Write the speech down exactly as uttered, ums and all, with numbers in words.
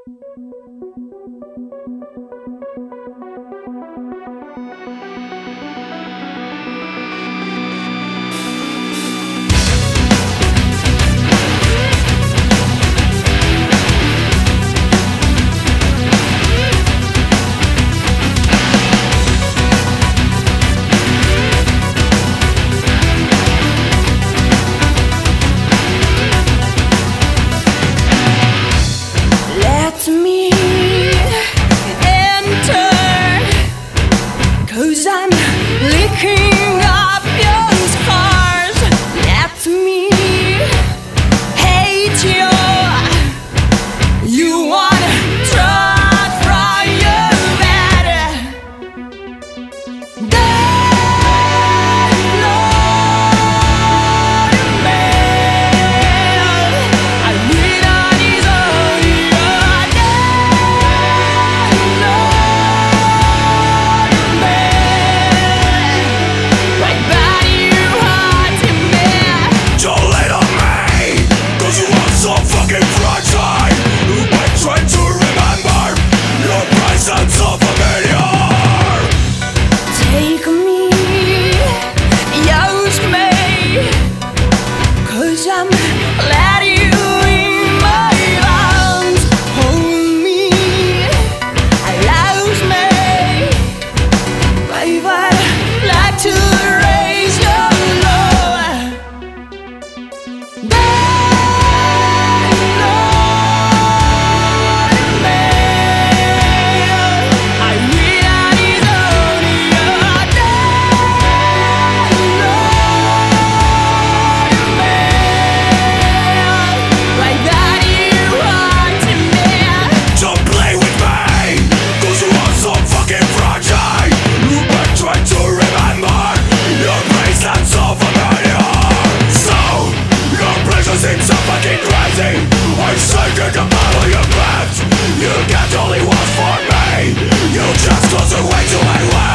I'm licking up your scars. Let me hate you. You wanna try from your bed. They know me. I need on his own. So fucking fragile. But try to remember your presence so familiar. Take me, use me, 'cause I'm letting you in my arms. Hold me, allows me, babe, I'd like to raise your love. Seems so fucking crazy. I sank into battle you left. You kept only one for me. You just close away to my life.